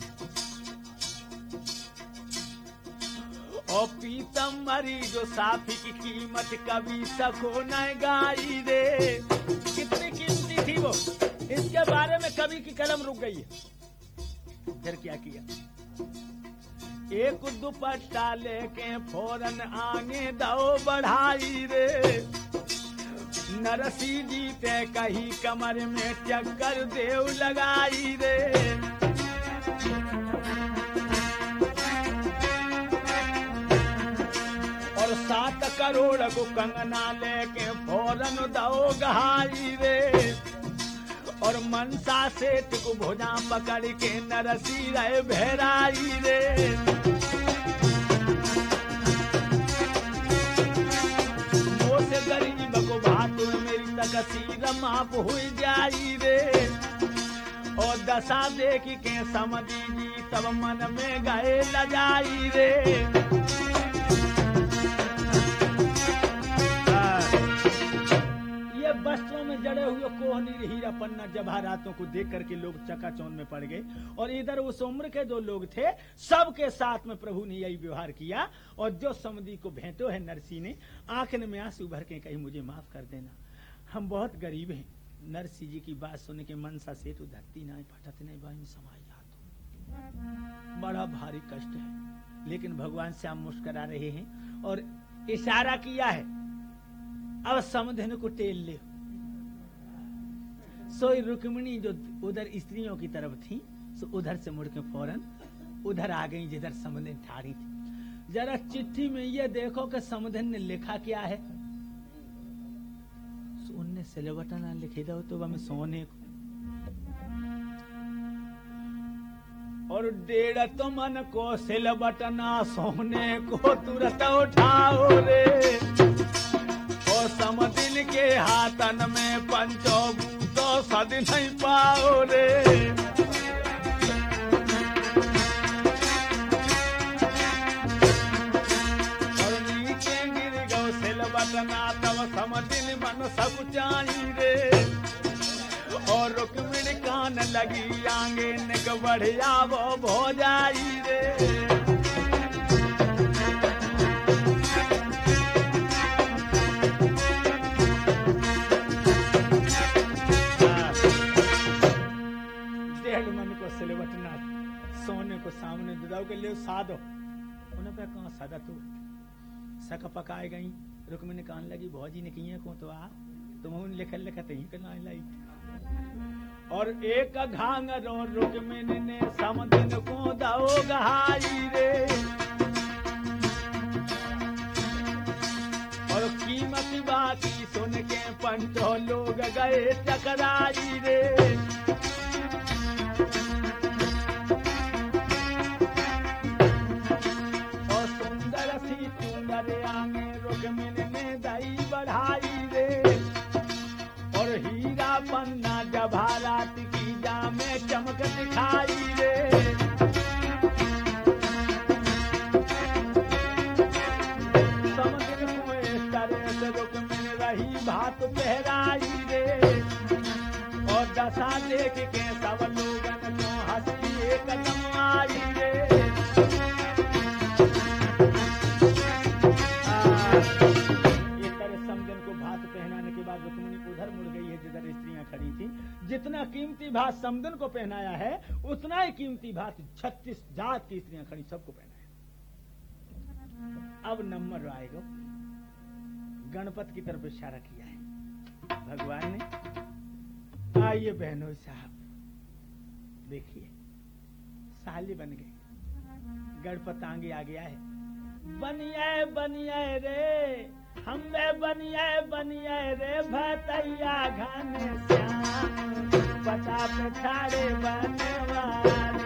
और पीतम्बरी जो साफी की कीमत कभी सको न गाई रे। कितनी कीमती थी वो, इसके बारे में कवि की कलम रुक गई है। फिर क्या किया, एक दुपट्टा लेके फौरन आगे दो बढ़ाई रे। नरसी जीते कहीं कमर में चक्कर देव लगाई रे। और सात करोड़ को कंगना लेके फौरन दो गहाई रे। और मनसा सेठ को भुजा पकड़ के नरसी रहे भेराई रे। मोसे गरीब को भातु मेरी तकसीर माप हुई जाई रे। और दशा देख के समझी जी तब मन में गए लजाई रे। वस्त्रों में जड़े हुए कोहनी हीरा पन्ना जवाहरातों को देख करके लोग चकाचौंध में पड़ गए। और इधर उस उम्र के जो लोग थे सबके साथ में प्रभु ने यही व्यवहार किया। और जो समधी को भेंटो है नरसी ने, आंखन में आंसू भर के कही मुझे माफ कर देना, हम बहुत गरीब हैं। नरसी जी की बात सुन के मनसा से तो धरती नहीं फटत नहीं बाई समाई हाथ, बड़ा भारी कष्ट है। लेकिन भगवान से हम मुस्कुरा रहे हैं और इशारा किया है, अब समधन को टेल ले। सोई रुक्मिणी जो उधर स्त्रियों की तरफ थी, सो उधर से मुड़ के फौरन उधर आ गई जिधर समधन ठाड़ी थी। जरा चिट्ठी में ये देखो कि समधन ने लिखा क्या है। सो उनने सिलवटना लिखे दो तो हमें सोने को। और डेढ़ तो मन को सिलवटना सोने को तुरंत उठाओ रे। और समदिन के हाथन में पंचो तो सद नहीं पाओ रे। और नीचे गिर गो सिलवटना तब समदिन मन सब चाही रे। और रुक्मिणी कान लगी आगे निक बढ़िया वो भो जाई रे। सिलवटना सोने को सामने दुदाओ के लिए साधो। उन्हें पे कहाँ साधा तू सक पकाए गई। रुक्मिणी कान लगी भौजी ने किए को तो आ तुम उन लिखल लिखत ही करना लाई। और एक घांगरो रुक्मिणी ने समदिन को दाओ गहाई रे। और कीमती बाकी सुन के पंचो लोग गए टकराई रे। रुक्मिणी ने दई बढ़ाई रे। और हीरा पन्ना जवाहरात की जामे चमक दिखाई रे। समुद्र को इस तरह से रुक्मिणी रही भात पहराई रे। और दशा देख के सब लोगन को हंसी एक कदम आई रे। खड़ी थी। जितना कीमती भात समदन को पहनाया है उतना ही कीमती भात छत्तीस जात की स्त्रियां खड़ी सबको पहनाया। अब नंबर आएगा, गणपति की तरफ इशारा किया है भगवान ने। आइए बहनों साहब देखिए साली बन गई। गणपति आगे आ गया है। बनिए बनिए रे हम बनिए बनिए रे भतैया घने श्याम बता पे ठाड़े बने वाले।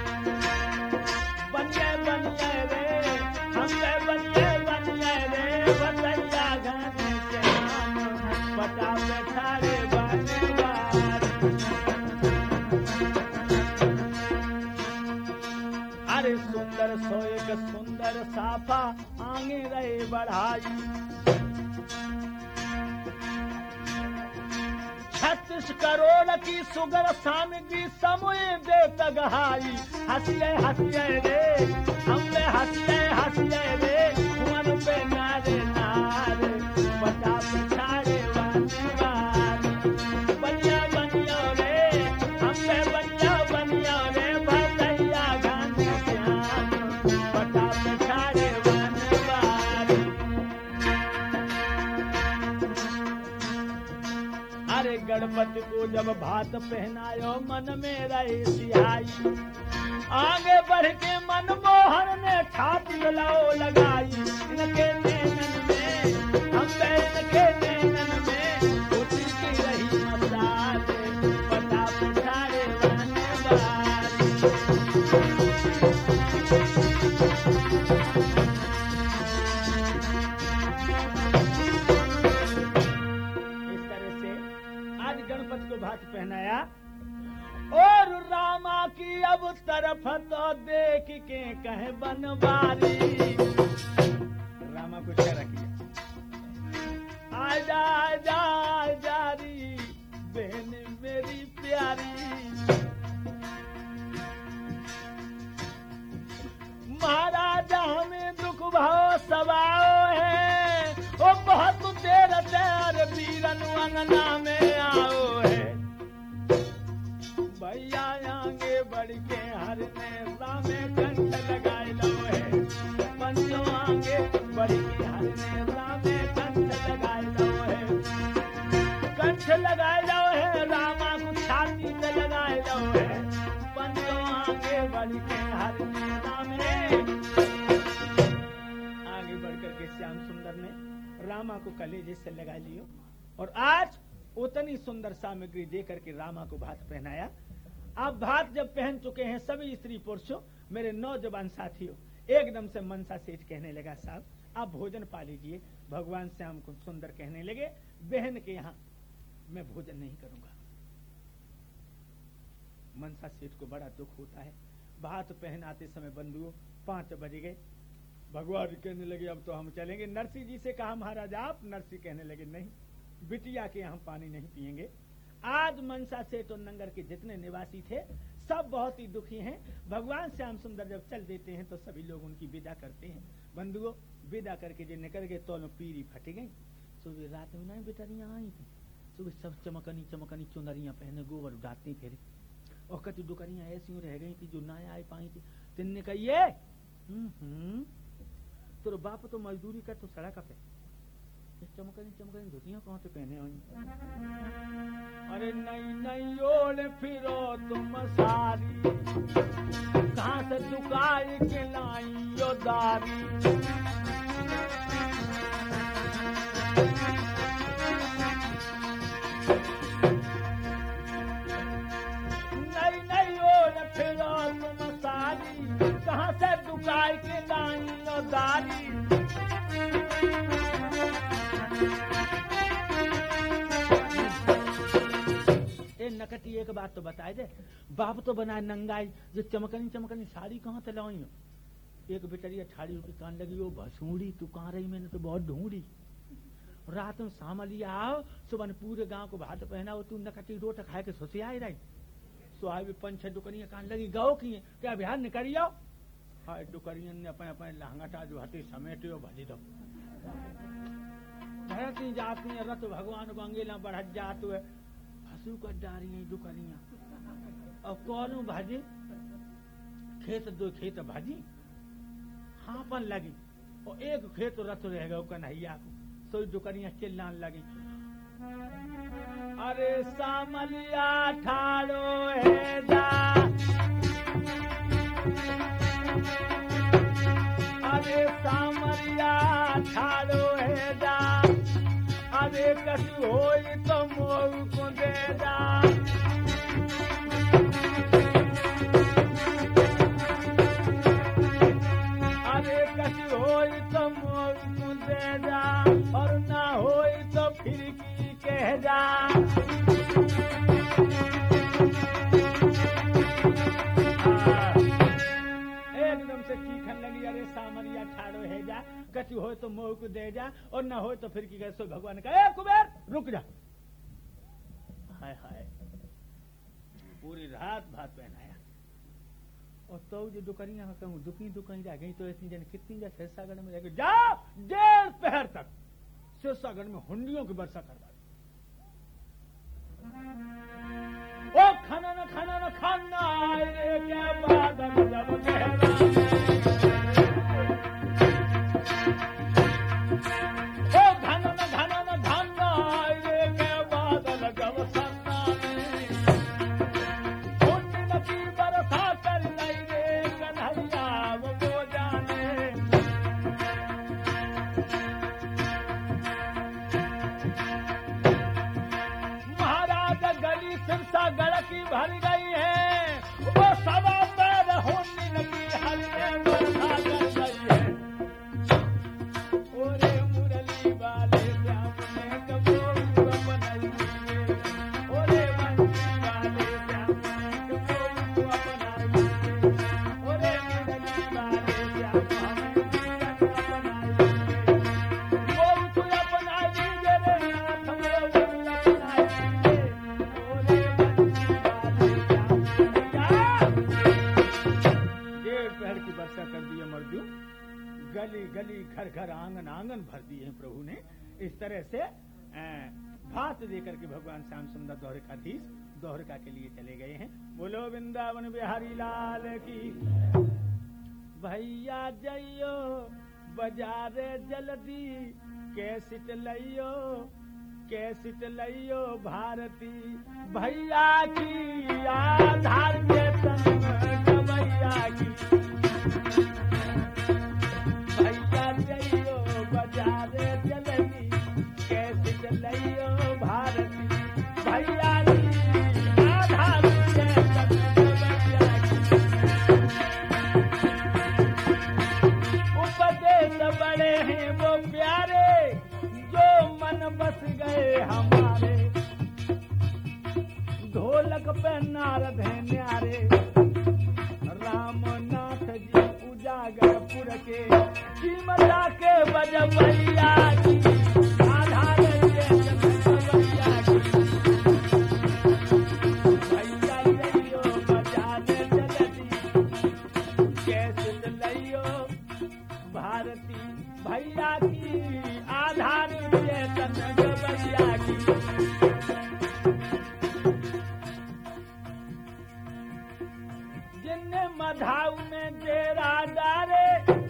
बनिए बनिए रे हम बनिए बनिए रे भतैया घने श्याम बता पे ठाड़े सुगर साफा आगे रहे बढ़ाई। छत्तीस करोड़ की सुगर सामग्री समूह दे तगहाई। हंसिए हंसिए रे हमने हंसिए हंसिए रे कुंवर पे नारे नारे बता पिछाड़े वाली वाली। बनिया बनिया रे हमने बनिया बनिया रे भदैया गांधी श्याम बता पिछाड़े वाली वाली। अरे गणपति को जब भात पहनायो मन में रहे सिहाई। आगे बढ़ के मनमोहन ने छाती लाओ लगाई। इनके नैनन में हम इनके नैनन में उठी की रही मसाल पता पिछाड़े रहने वाली। इस तरह से आज गणपति को भात पहनाया और रामा की अब तरफ तो देख के कहे बनवारी। रामा को इशारा किया आजा आजा आजारी बहन मेरी प्यारी। महाराजा हमें दुख भाव सवाओ है वो बहुत देर देर वीरन अंगना में आओ है। भैया आगे बढ़ के हर ने रामे कंठ लगाए लो है। पंचों आगे बढ़ के हर ने रामे कंठ लगाए लो है। कंठ लगाए लो है रामा को छाती पे लगाए लो है। पंचों आगे बढ़ के हर ने रामे आगे बढ़कर के श्याम सुंदर ने रामा को कलेजे से लगा लियो और आज उतनी सुंदर सामग्री देकर के रामा को भात पहनाया। आप भात जब पहन चुके हैं सभी स्त्री पुरुषों मेरे नौजवान साथियों एकदम से मनसा सेठ कहने लगा साहब आप भोजन पा लीजिए। भगवान श्याम को सुंदर कहने लगे बहन के यहाँ मैं भोजन नहीं करूंगा। मनसा सेठ को बड़ा दुख होता है। भात पहनाते समय बंधुओं पांच बज गए। भगवान कहने लगे अब तो हम चलेंगे। नरसी जी से कहा महाराज आप। नरसी कहने लगे नहीं बिटिया के यहाँ पानी नहीं पिएंगे। आज मनसा सेठ और नंगर के जितने निवासी थे सब बहुत ही दुखी हैं। भगवान श्याम सुंदर जब चल देते हैं तो सभी लोग उनकी विदा करते हैं। बंधुओं विदा करके जो निकल गए तो में पीरी फट गई। सुबह रात में नहीं बेटारियां आई थी। सुबह सब चमकनी चमकनी चुनरियां पहने गोबर उड़ाती फिर और कति दुकानियां ऐसी रह गई थी जो ना आ पाई थी। तिनने कहिए तो बाप तो मजदूरी कर तो सड़क पे चमकनी चमकनी धोतियां कहाँ से पहने हुई। अरे नहीं नहीं ओढ़ फिरो तुम सारी कहाँ से दुकाई के लाई यो दारी। नहीं नहीं ओढ़ फिरो तुम सारी कहाँ से दुकाई के लाई यो दारी। नकटी एक बात तो बताए दे बाप तो बनाए नंगाई जो चमकनी चमकनी साड़ी कहाँ से लाई। एक बेचारी ठाड़ी होकर कान लगी वो भसूड़ी तू कहाँ रही मैंने तो बहुत ढूंढी। रात में शाम लिया आओ सुबह पूरे गांव को भात पहनाओ तू नकटी रोट खाए के सोचे आई रही। सुहा भी पंच छह दुकनिया कान लगी गाओ की क्या बिहार निकली आओ। हाँ दुकनियन ने अपने अपने लहंगाटा जो हटी समेटे भली दो भरती जाती है रत भगवान को अंगेला बढ़ जात हुए हंसू कर डारी दुकनिया और कौन भाजी खेत दो खेत भाजी हाँ पन लगी और एक खेत रथ रह गया कन्हैया को तो दुकनिया चिल्लान लगी। अरे सामलिया ठाड़ो है जा अरे सामलिया ठाड़ो है जा अरे कसी होई तो मोर को दे जा। अरे कसी होई तो मोर को दे जा और ना होई तो फिर की कह जा। एकदम से चीखन लगी अरे सामरिया ऐसी हो तो मोह को दे जा और न हो तो फिर की कैसे भगवान ने कहा, ए कुबेर रुक जा। हाय हाय पूरी रात भात पहनाया और तो जो दुकरिया कहूँ दुखी दुकही रह गई तो ऐसी जन कितनी जा सिरसागढ़ में रह गई, जा डेढ़ पहर तक सिरसागढ़ में हुंडियों की वर्षा करवा ओ खाना न खाना न खाना रे क्या बादल जब गहरा ओ खाना न खाना न खाना रे क्या बादल जब सन्ना हुंडी न की बरसा कर लाई रे कन्हैया वो जाने सिरसागढ़ की भर गई है वो सवा पैर होने लगी हल्ले बरसा कर गई है। ओरे मुरली वाले श्याम ने कबो बनाई है, ओरे बंसी वाले श्याम ने कबो बनाई है, ओरे मुरली वाले श्याम ने बनाई है, वो तो अपना दीजे रे नाथ वो अपना वर्षा कर दी मर्दू, गली गली घर घर आंगन आंगन भर दिए हैं प्रभु ने। इस तरह से भात देकर के भगवान श्याम सुंदर द्वारकाधीश द्वारका के लिए चले गए हैं। बोलो वृंदावन बिहारी लाल की। भैया जइयो बाजारे जल्दी कैसिट लइयो कैसिट लइयो भारती भैया की आधार के संग भैया की भैया जइयो बाजारे जल्दी कैसिट लइयो भारती भैया की आधार के संग भैया की उपदेश बड़े हैं वो प्यारे जो मन बस गए हमारे ढोलक पे नारद हैं न्यारे रामनाथ जी उजागरपुर के कीमता के बजबैया की आधार भैया की भैया जइयो बजाने जल्दी कैसे लइयो भारती भैया की आधार भैया की जिनने मधाऊ में डेरा डारे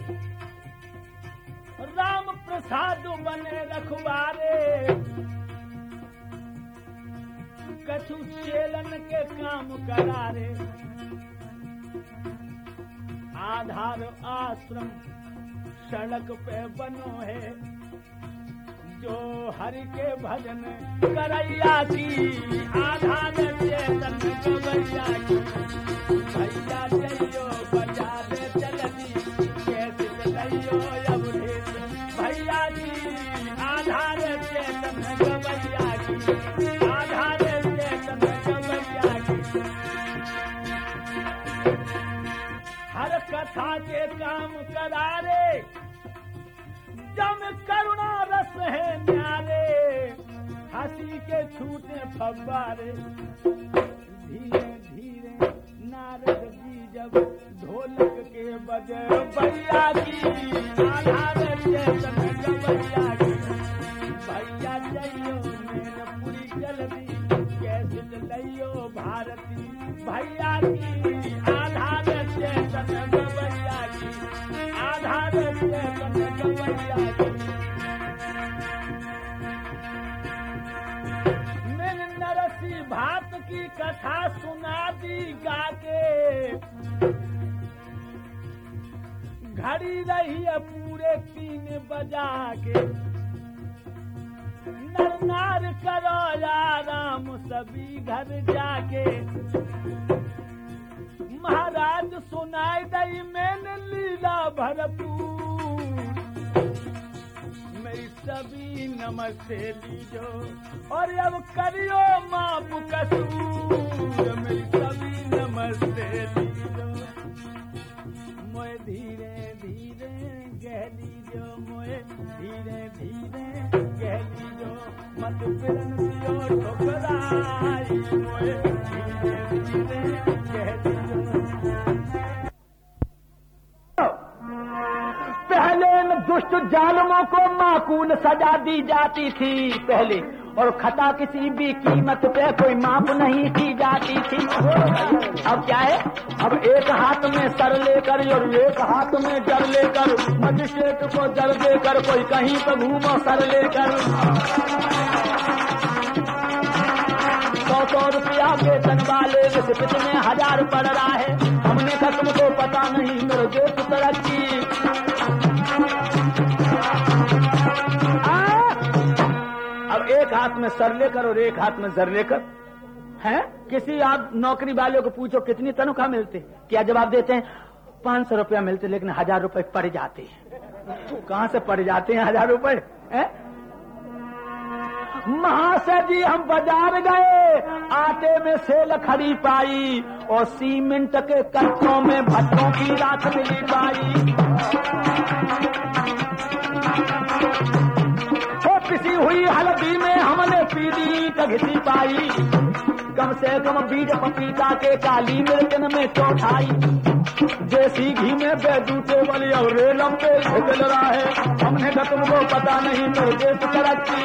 राम प्रसाद बने रखवारे कछु चेलन के काम करारे आधार आश्रम सड़क पे बनो है जो हरि के भजन करैया की आधार चेतन भैया की भैया जइयो बजारे चलनी कैसे लइयो अवधेश भैया की आधार चेतन भैया की आधार चेतन भैया की हर कथा के काम करारे जम करुणा रस है न्यारे हंसी के छूटे फव्वारे धीरे धीरे नारद जी जब ढोलक के बजे भैया की आधार चेतन भैया की भैया जइयो मेरपुरी जल्दी कैसे लइयो भारती भैया की आधार चेतन भैया की आधार चेतन भैया की मैंने नरसी भात की कथा सुना दी गाके घड़ी रही है पूरे तीन बजा के नर नार करो आराम सभी घर जाके महाराज सुनाई दई मैंने लीला भरपूर मेरी सभी नमस्ते लीजो और अब करियो माप कसूर मेरी सभी नमस्ते लीजो मोए धीरे धीरे गह लीजो मोए आई मोए धीरे धीरे पहले इन दुष्ट जालमों को माकूल सजा दी जाती थी पहले, और खता किसी भी कीमत पे कोई माफ नहीं की जाती थी। अब क्या है, अब एक हाथ में सर लेकर और एक हाथ में जर लेकर मजिस्ट्रेट को जर देकर कोई कहीं पर घूमो सर लेकर। सौ सौ रुपया वेतन वाले रिश्वत में हजार पड़ रहा है। हमने कहा तुमको पता नहीं मेरे देश तरक्की। अब एक हाथ में सर लेकर और एक हाथ में जर लेकर है। किसी आप नौकरी वाले को पूछो कितनी तनख्वाह मिलती, क्या जवाब देते हैं? पांच सौ रुपया मिलते, लेकिन हजार रुपए पड़ जाते हैं। कहां से पड़ जाते हैं हजार रुपए? महाशय जी हम बाजार गए, आटे में सेल खड़ी पाई और सीमेंट के कट्टों में भट्टों की राख मिली पाई। पिसी हुई हल्दी में हमने पीली घिसी पाई, कम से कम बीज पपीता के काली मिर्चन में चौथाई। देसी घी में बेजूते वाली और रेलम पे झगल रहा है। हमने कहा तुमको पता नहीं मेरे देश तरक्की।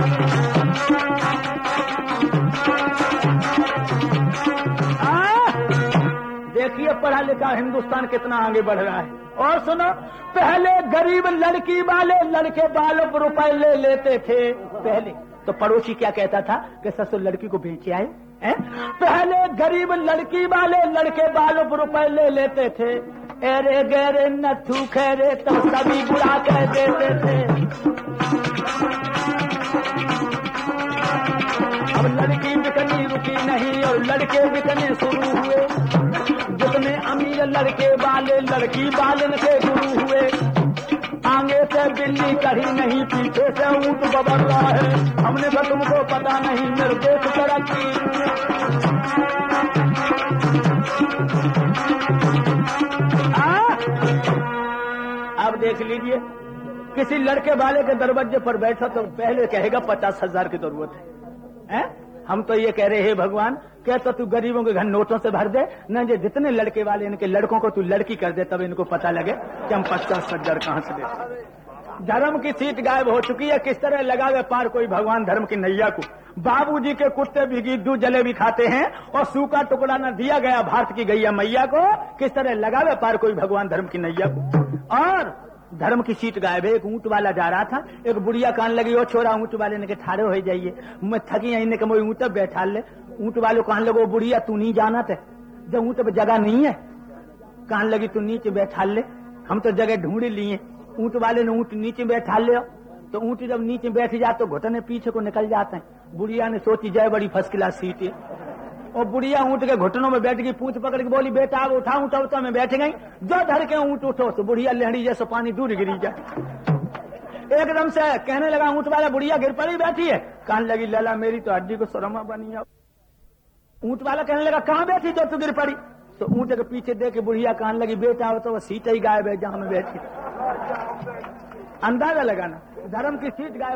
देखिए पढ़ा लिखा हिंदुस्तान कितना आगे बढ़ रहा है। और सुनो, पहले गरीब लड़की वाले लड़के बालों पर रुपए ले लेते थे पहले, तो पड़ोसी क्या कहता था कि ससुर लड़की को बेच आए। है? पहले गरीब लड़की वाले लड़के बालों पर रुपए ले लेते थे। एरे गहरे नथु खैरे तो सभी बुरा कह देते थे। अब लड़की बिकनी रुकी नहीं और लड़के बिकने शुरू हुए। जितने अमीर लड़के वाले लड़की वाले के गुरु हुए। आगे से बिल्ली कहीं नहीं, पीछे से ऊंट बबल रहा है। हमने कहा तुमको पता नहीं मेरे देश तरक्की। अब देख लीजिए, किसी लड़के वाले के दरवाजे पर बैठा तो पहले कहेगा पचास हजार की जरूरत है, है? हम तो ये कह रहे हैं भगवान क्या तो तू गरीबों के घर नोटों से भर दे न, जो जितने लड़के वाले इनके लड़कों को तू लड़की कर दे, तब इनको पता लगे कि हम पचास हजार कहाँ से दे। धर्म की सीट गायब हो चुकी है। किस तरह लगावे पार कोई भगवान धर्म की नैया को। बाबूजी के कुत्ते भी दूध जलेबी खाते हैं और सूखा टुकड़ा न दिया गया भारत की गैया मैया को। किस तरह लगावे पार कोई भगवान धर्म की नैया को। और धर्म की सीट गायब है। एक ऊंट वाला जा रहा था, एक बुढ़िया कान लगी, वो छोरा ऊंट वाले ने के ठाड़े हो जाइए, मैं थकी यही के ऊंट बैठा ले। ऊंट वाले कान लगे, बुढ़िया तू नहीं जाना थे, जब ऊंट पे जगह नहीं है। कान लगी तू नीचे बैठा ले, हम तो जगह ढूंढ लिए। ऊंट वाले ने ऊंट नीचे बैठा ले, तो ऊंट जब नीचे बैठ जाते तो घुटने पीछे को निकल जाते हैं। बुढ़िया ने सोची जय बड़ी फर्स्ट क्लास सीट है, और बुढ़िया ऊंट के घुटनों में बैठ गई, पूंछ पकड़ के बोली बेटा अब उठा उठा उठा में बैठ गई। जो धर के ऊंट उठो तो बुढ़िया लहड़ी जैसे पानी दूर गिरी जाए। एकदम से कहने लगा ऊंट वाला बुढ़िया गिर पड़ी बैठी है। कान लगी लला मेरी तो हड्डी को सुरमा बनी। ऊंट वाला कहने लगा कहाँ बैठी तो तू गिर पड़ी? तो ऊंट के पीछे देख के बुढ़िया कान लगी बेटा हो तो वह सीट ही गायब है जहां में बैठी। अंदाजा लगाना धर्म की सीट गायब।